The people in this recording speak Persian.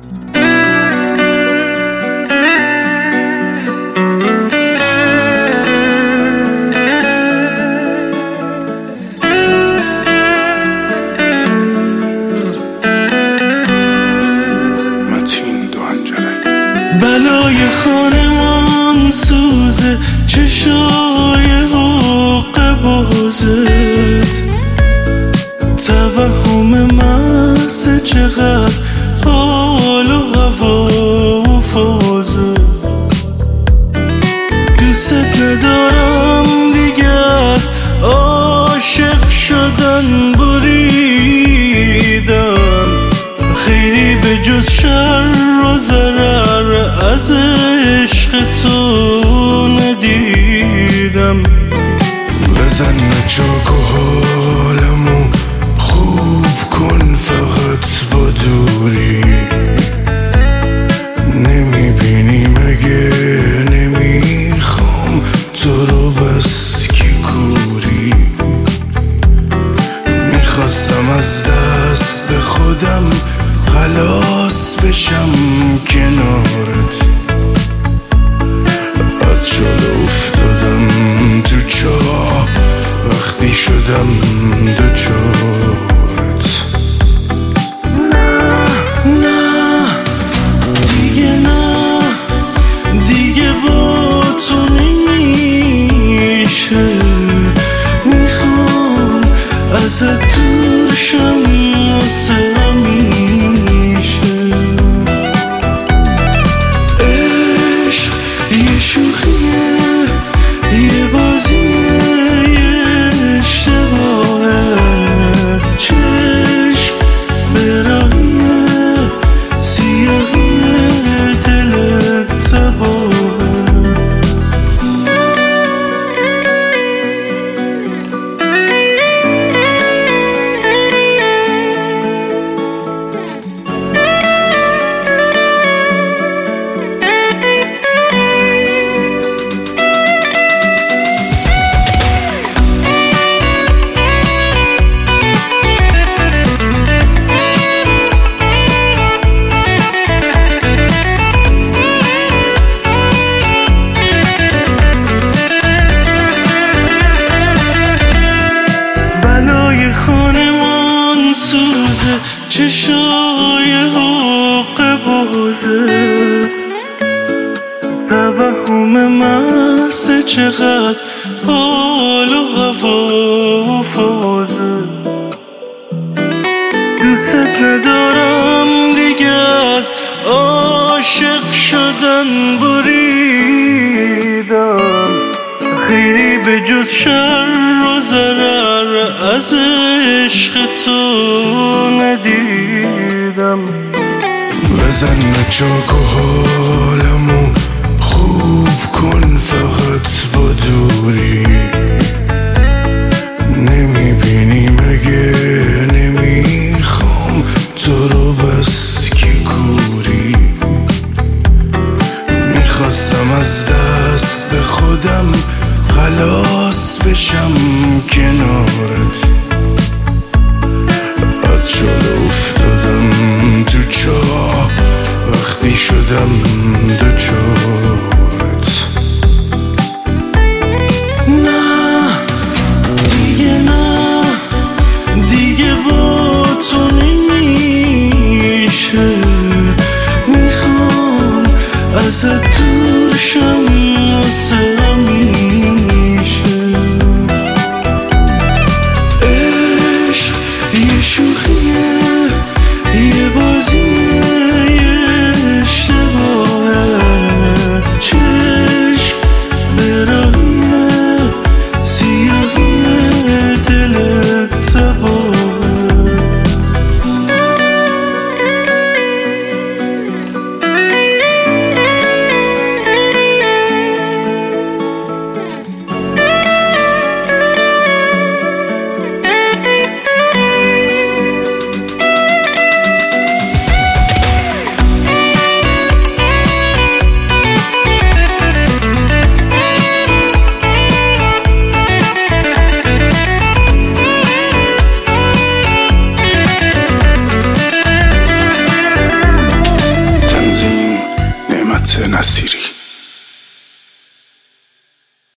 بلای خانمان سوزه چشای حق بازت، توهم محض چقدر حال و هوا و فازه. دوست ندارم دیگه از عاشق شدن بریدم، خیری به جز شر و ضرر از عشق تو ندیدم. بزن چاک و حالمو خوب کن فقط با دوری، نمیبینی مگه نمیخوام تو رو بس که کوری. میخواستم از دست خودم خلاص بشم کنارت، از شاله افتادم تو چاه وقتی شدم دوچارت. نه دیگه، نه دیگه با تو نمیشه، میخوام ازت دور شم واسه همیشه. عشق یه شوخیه، یه بازیه، یه اشتباهه، چشم به راهیه، سیاهیه، دلت تباهه. چشای حق بازه، توهم محض چقدر حال و هوا و فازه. دوست ندارم دیگه از عاشق شدن بریدم، خیری به جز شر و ضرر از عشق تو ندیدم. بزن چاک و حالمو خوب کن فقط با دوری، نمیبینی مگه نمیخوام تو رو بس که کوری. میخواستم از دست خودم خلاص بشم کنارت، از شاله افتادم تو چاه وقتی شدم دوچارت. نه دیگه، نه دیگه با تو نمیشه، میخوام ازت دور شم واسه همیشه. عشق یه شوخیه، یه بازیه، یه اشتباهه، چشم به راهیه، سیاهیه، دلت تباهه. نصیری.